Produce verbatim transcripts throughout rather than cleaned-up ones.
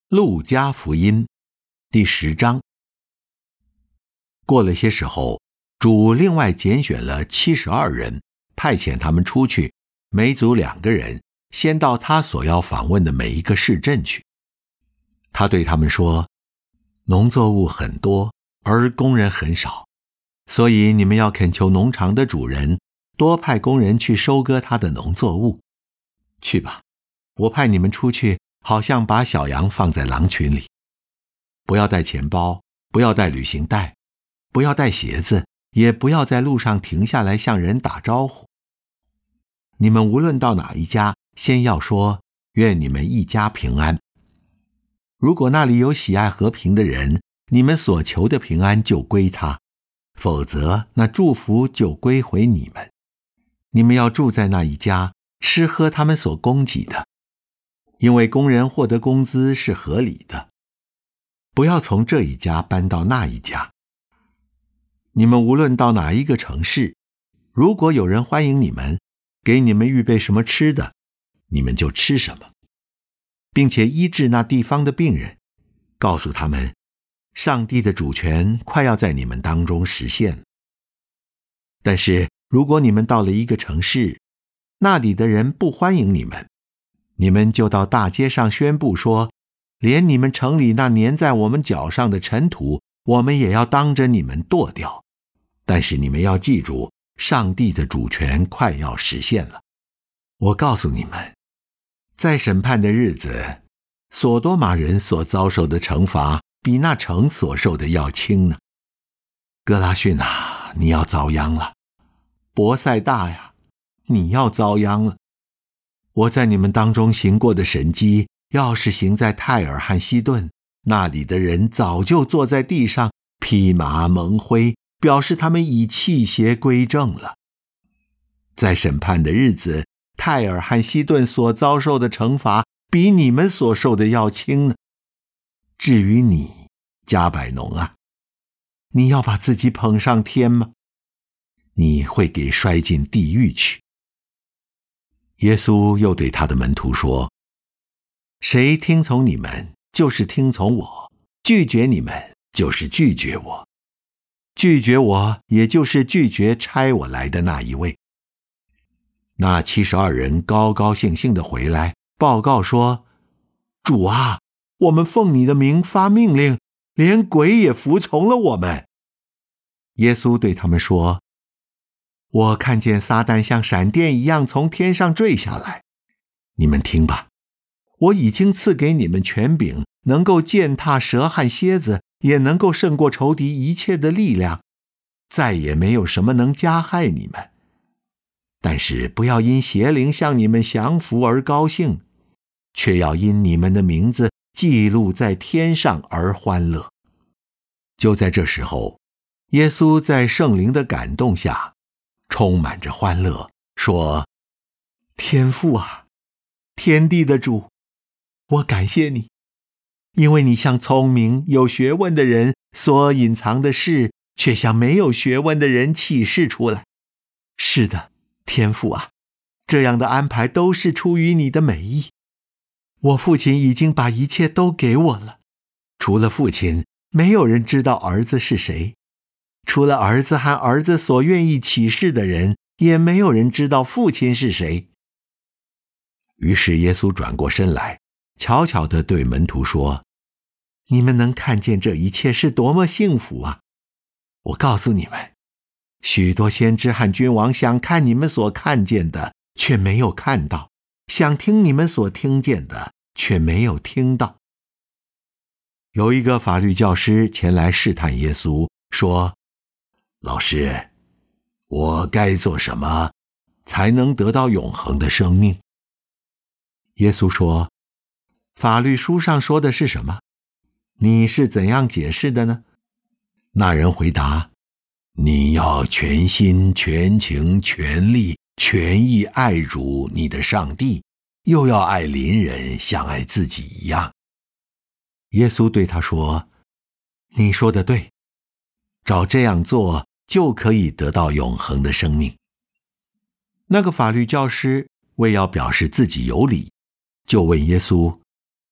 路加福音第十章。过了些时候，主另外拣选了七十二人，派遣他们出去，每组两个人，先到他所要访问的每一个市镇去。他对他们说，农作物很多，而工人很少，所以你们要恳求农场的主人多派工人去收割他的农作物。去吧，我派你们出去，好像把小羊放在狼群里。不要带钱包，不要带旅行袋，不要带鞋子，也不要在路上停下来向人打招呼。你们无论到哪一家，先要说，愿你们一家平安。如果那里有喜爱和平的人，你们所求的平安就归他，否则那祝福就归回你们。你们要住在那一家，吃喝他们所供给的，因为工人获得工资是合理的。不要从这一家搬到那一家。你们无论到哪一个城市，如果有人欢迎你们，给你们预备什么吃的，你们就吃什么，并且医治那地方的病人，告诉他们，上帝的主权快要在你们当中实现。但是如果你们到了一个城市，那里的人不欢迎你们，你们就到大街上宣布说，连你们城里那粘在我们脚上的尘土，我们也要当着你们剁掉。但是你们要记住，上帝的主权快要实现了。我告诉你们，在审判的日子，所多玛人所遭受的惩罚，比那城所受的要轻呢。哥拉汛啊，你要遭殃了；伯赛大呀，你要遭殃了。我在你们当中行过的神迹，要是行在泰尔和西顿，那里的人早就坐在地上，披麻蒙灰，表示他们已弃邪归正了。在审判的日子，泰尔和西顿所遭受的惩罚，比你们所受的要轻呢。至于你，加百农啊，你要把自己捧上天吗？你会给摔进地狱去。耶稣又对他的门徒说，谁听从你们，就是听从我；拒绝你们，就是拒绝我；拒绝我，也就是拒绝差我来的那一位。那七十二人高高兴兴地回来，报告说，主啊，我们奉你的名发命令，连鬼也服从了我们。耶稣对他们说，我看见撒旦像闪电一样从天上坠下来。你们听吧，我已经赐给你们权柄，能够践踏蛇和蝎子，也能够胜过仇敌一切的力量，再也没有什么能加害你们。但是不要因邪灵向你们降服而高兴，却要因你们的名字记录在天上而欢乐。就在这时候，耶稣在圣灵的感动下，充满着欢乐，说，天父啊，天地的主，我感谢你，因为你向聪明有学问的人所隐藏的事，却向没有学问的人启示出来。是的，天父啊，这样的安排都是出于你的美意。我父亲已经把一切都给我了，除了父亲，没有人知道儿子是谁；除了儿子和儿子所愿意启示的人，也没有人知道父亲是谁。于是耶稣转过身来，悄悄地对门徒说，你们能看见这一切是多么幸福啊！我告诉你们，许多先知和君王想看你们所看见的，却没有看到；想听你们所听见的，却没有听到。有一个法律教师前来试探耶稣，说，老师，我该做什么才能得到永恒的生命？耶稣说，法律书上说的是什么？你是怎样解释的呢？那人回答，你要全心全情全力全意爱主你的上帝，又要爱邻人像爱自己一样。耶稣对他说，你说得对，照这样做就可以得到永恒的生命。那个法律教师为要表示自己有理，就问耶稣，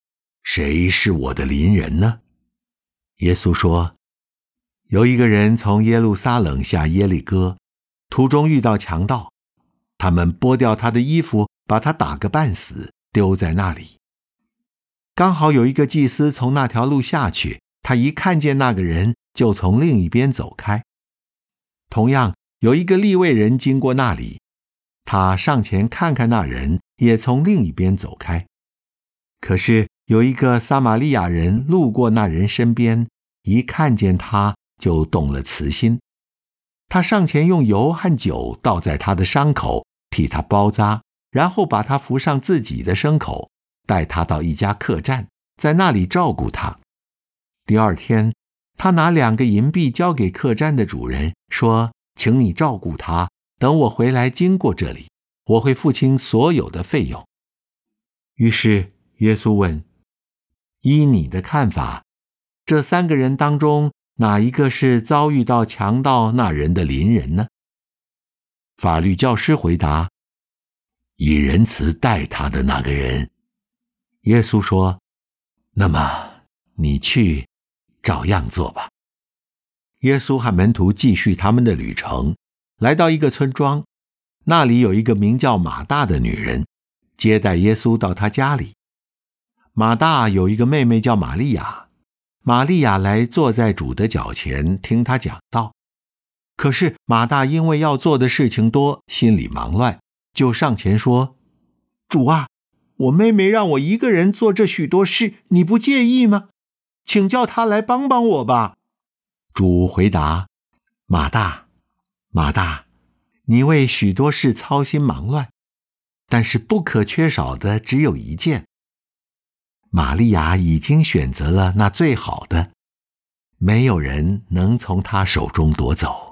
谁是我的邻人呢？耶稣说，有一个人从耶路撒冷下耶利哥，途中遇到强盗，他们剥掉他的衣服，把他打个半死，丢在那里。刚好有一个祭司从那条路下去，他一看见那个人，就从另一边走开。同样有一个利未人经过那里，他上前看看那人，也从另一边走开。可是有一个撒玛利亚人路过那人身边，一看见他，就动了慈心。他上前用油和酒倒在他的伤口，替他包扎，然后把他扶上自己的牲口，带他到一家客栈，在那里照顾他。第二天，他拿两个银币交给客栈的主人，说，请你照顾他，等我回来经过这里，我会付清所有的费用。于是耶稣问，依你的看法，这三个人当中，哪一个是遭遇到强盗那人的邻人呢？法律教师回答，以仁慈待他的那个人。耶稣说，那么你去照样做吧。耶稣和门徒继续他们的旅程，来到一个村庄，那里有一个名叫马大的女人，接待耶稣到她家里。马大有一个妹妹叫玛利亚，玛利亚来坐在主的脚前听他讲道。可是马大因为要做的事情多，心里忙乱，就上前说，主啊，我妹妹让我一个人做这许多事，你不介意吗？请叫她来帮帮我吧。主回答，马大，马大，你为许多事操心忙乱，但是不可缺少的只有一件。玛利亚已经选择了那最好的，没有人能从她手中夺走。